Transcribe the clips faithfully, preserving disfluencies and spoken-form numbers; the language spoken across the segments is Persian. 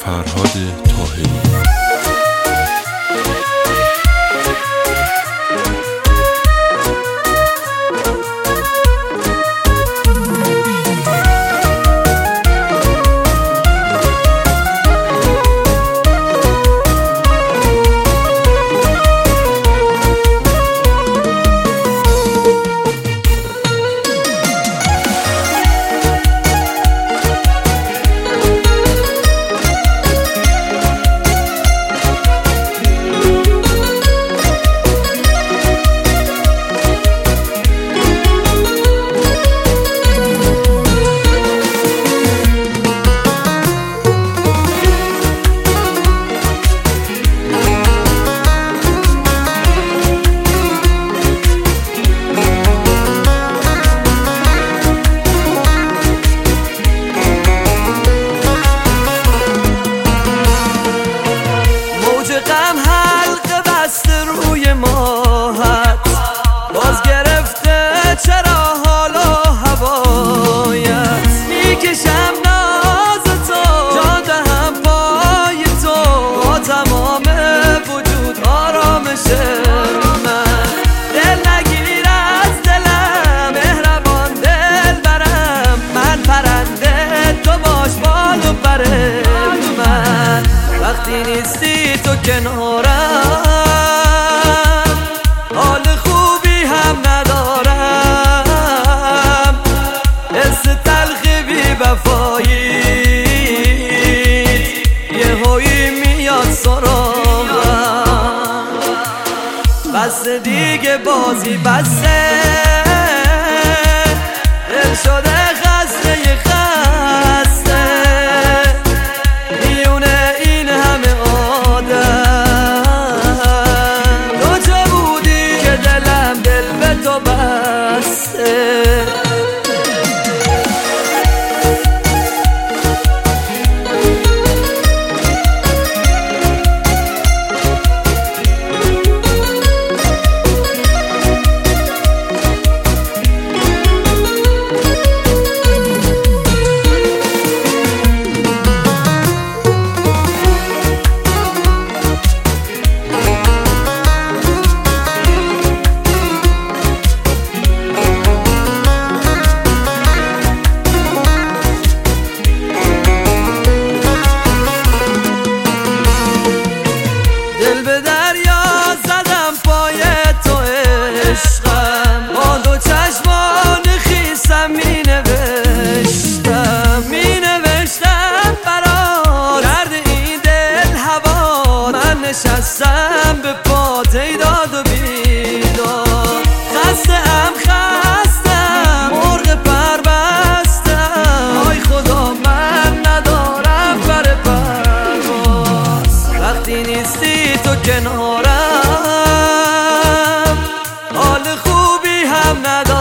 فرهاد طاهری. وقتی نیستی تو کنارم حال خوبی هم ندارم، حس تلخی بی وفایی یه هایی میاد سراغم. بس دیگه بازی بسه، دل شده خسته یه خسته میونه این همه آدم. تو چه بودی که دلم دل به تو بسته؟ نشستم به پات ای داد و بیدار، خسته هم خستم مرغ پر بستم، آی خدا من ندارم پر پرواز. وقتی نیستی تو کنارم حال خوبی هم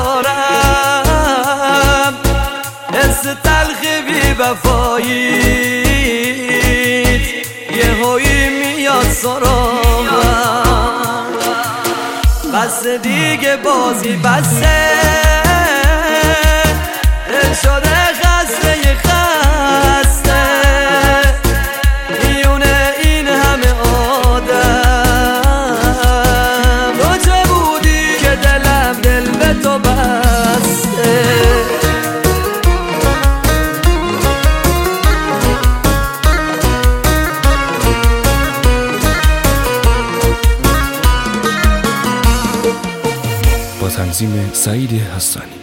ندارم، حس تلخی بی وفایی یه هایی میاد سراغم. بس دیگه بازی بسه، دل شده خسته یه خسته میونه این همه آدم. تو چه بودی که دلم دل به تو بسته؟ با تنظیم سعید حسانی.